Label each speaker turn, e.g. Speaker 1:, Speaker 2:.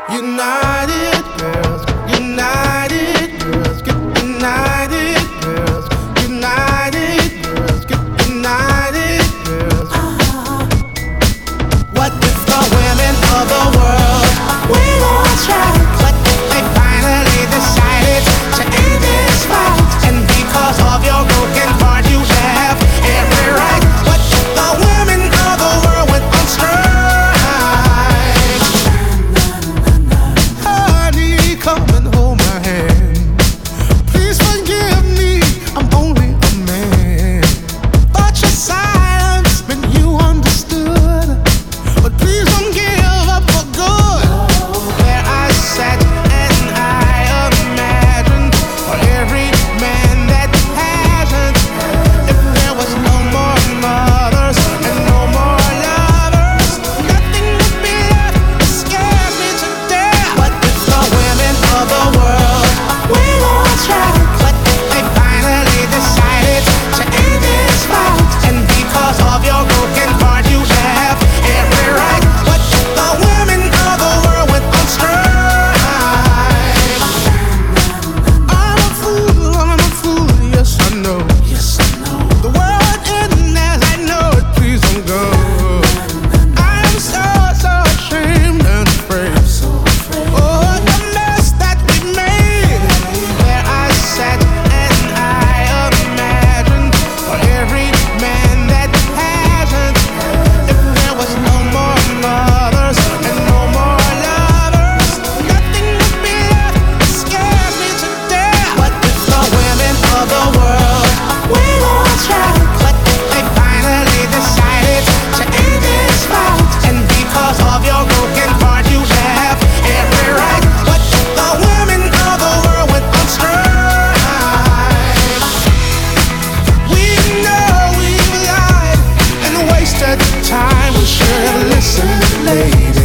Speaker 1: United girls, united girls, get united girls, united girls, get united girls. What if the women of the world, we gon' try, but if they finally decided to end this fight, and because of your broken heart you have every right. What if the women of the world went on strike? Honey, come and hold my hand. Please forgive me, I'm only a man. Thought your silence meant you understood, but please don't give up for good. Where I sat and I imagined for every man that hasn't, if there was no more mothers and no more lovers, nothing would be left. It scares me to death. What if the women of the world, we gon' try, but if they finally decided to end this fight, and because of your broken heart you have every right. What if the women of the world went on strike? I'm a fool, yes I know. Yes I know. The world would end as I know it. Please don't go. I am so ashamed and afraid. Oh, the mess that we made. Where I sat and I imagined for every man that hasn't, if there was no more mothers and no more lovers, nothing would be left. It scares me to death. What if the women of the world, we gon' try, but if they finally decided to end this fight, and because of your broken heart you have every right. What if the women of the world went on strike? We know we've lied and wasted time. We should have listened, lady.